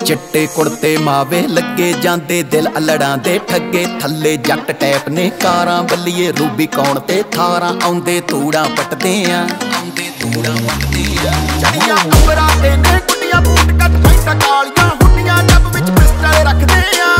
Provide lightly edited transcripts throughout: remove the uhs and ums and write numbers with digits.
चिट्टे कुड़ते मावे लगे जांदे दिल अलड़ां दे ठगे थल्ले जट टैप ने कारां बल्लीए रूबी कौन ते थारां आउंदे तूड़ां पटदे आ चढ़ियां अंबरां ते ने गुड्डियां बूट कट पैंटां कालियां हुड्डियां डब विच पिस्टल रखदे आ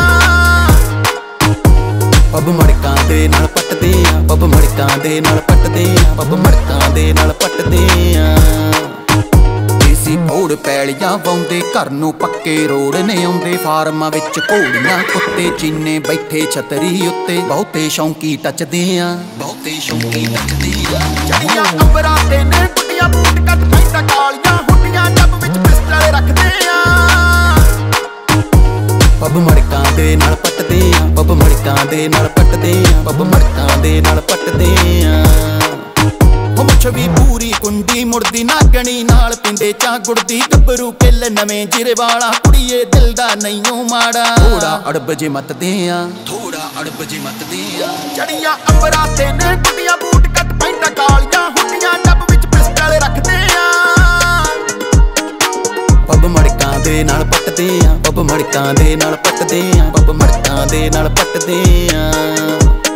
पब मड़कां दे नाल पटदे आ पब मड़कां दे नाल पटदे आ पब मड़कां दे नाल पटदे आ भोड़ पैलियां वाउंदे घर नूं पक्के रोड ने आउंदे फार्मां विच घोड़ियां कुत्ते चीने बैठे छतरी उत्ते बहुते शौंकी टचदे आ चढ़ियां अंबरां ते ने गुड्डियां बूट कट पैंटां कालियां हुड्डियां डब विच पिस्टल रखदे आ पब मड़कां दे नाल पटदे आ पब मड़कां दे नाल पटदे आ पब मड़कां दे नाल पटदे आ भी पूरी कुंडी मुड़दी नागणी नाल पिंडे चा गुड़दी गब्बरू किल नवें जिरे वाला कुड़िए दिल दा नहीं माड़ा थोड़ा अड़ब जे मत दे चढ़ियां अंबरां ते ने गुड्डियां बूट कट पैंटां कालियां हुड्डियां डब विच पिस्टल रखदे आ पब मड़कां दे नाल पटदे आ पब मड़कां दे नाल पटदे आ पब मड़कां दे नाल पटदे आ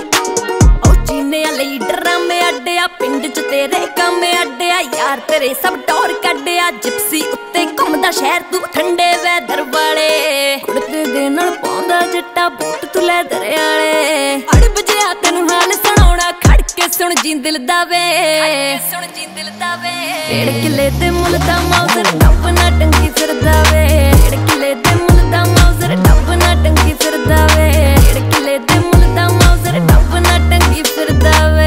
पिंड च तेरे काम अड्डिया यार तेरे सब टौर कड्डिया जिप्सी उत्ते घुमदा शहर तू ठंडे वैदर वाले कुड़ते दे नाल पाउंदा जट्टा बूट तू लैदर आले अड़ बजिया तैनू हाल सुणाउणा खड़ के सुण जी दिल दा वे डेढ़ किले ते मुल दा मौजर डब ना टंगी फिरदा वे डेढ़ किले ते मुल दा मौजर डब ना टंगी फिरदा वे डेढ़ किले ते मुल दा मौजर डब ना टंगी फिरदा वे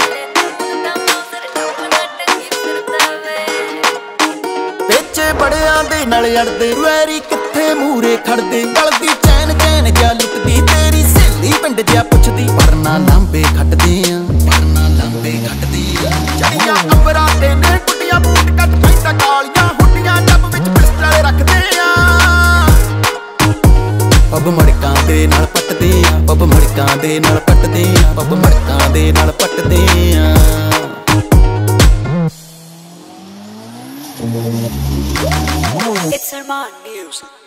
बड़ियां दे नाल अड़दे वैरी कित्थे मूरे खड़दे गलदी चैन चैन जा लुटदी तेरी सहेली पिंड जा पुछदी परना लांबे खटदे आ चढ़ियां अंबरां ते ने गुड्डियां बूट कट पैंटां कालियां हुड्डियां डब विच पिस्टल रखदे आ पब मड़कां दे नाल पटदे आ पब मड़कां दे नाल पटदे आ पब मड़कां दे नाल पटदे आ It's Arman Music.